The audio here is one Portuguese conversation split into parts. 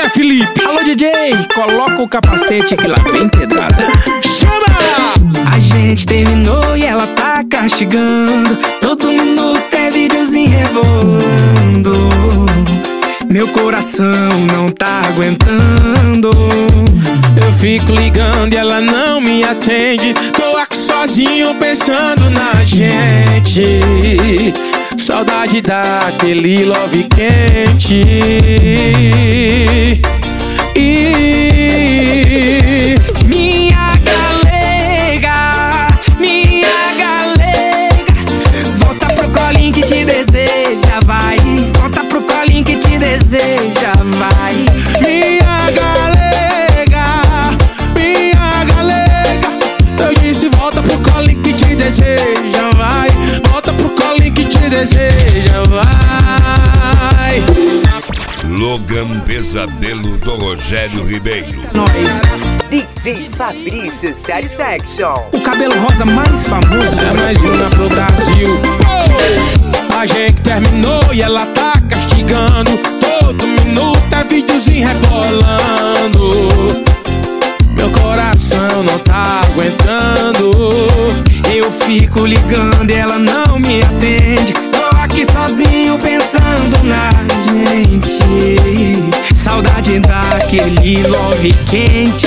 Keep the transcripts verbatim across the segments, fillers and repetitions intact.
Bora, Felipe! Alô, D J, coloca o capacete que lá vem pedrada. Chama! A gente terminou e ela tá castigando. Todo minuto é videozinho rebolando. Meu coração não tá aguentando. Eu fico ligando e ela não me atende. Tô aqui sozinho pensando na gente. Saudade daquele love quente. E minha galega, minha galega, volta pro colinho que te deseja, vai. Volta pro colinho que te deseja, vai. minha galega, minha galega, eu disse volta pro colinho que te deseja, vai. Volta pro colinho que te deseja, vai. Logan Pesadelo do Rogério Ribeiro. Nós, D J Fabrício Satisfaction. o cabelo rosa mais famoso É do mais Brasil. uma pro Brasil. Oh! A gente terminou e ela tá castigando. Todo minuto é videozinho rebolando. Meu coração não tá aguentando. Eu fico ligando e ela não me atende. Tô aqui sozinho pensando na gente. Saudade daquele love quente.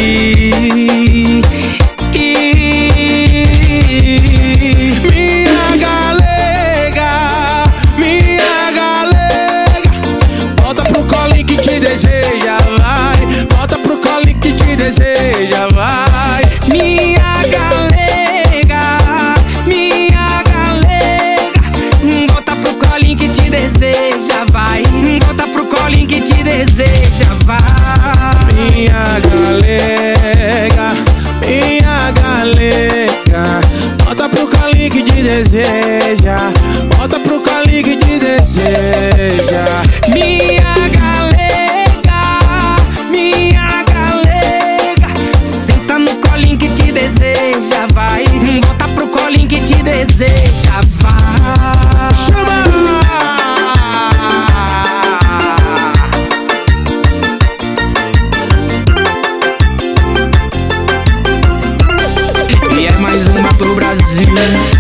E Minha galega, minha galega, volta pro colinho que te deseja, vai. Volta pro colinho que te deseja, vai. minha galega, minha galega, volta pro colinho que te deseja, vai. Volta pro colinho que te deseja, vai. Minha galega, minha galega, volta pro colinho que te deseja. Volta pro colinho que te deseja. Minha galega, minha galega, senta no colinho que te deseja, vai. Volta pro colinho que te deseja, vai. Chama! E é mais uma pro Brasil.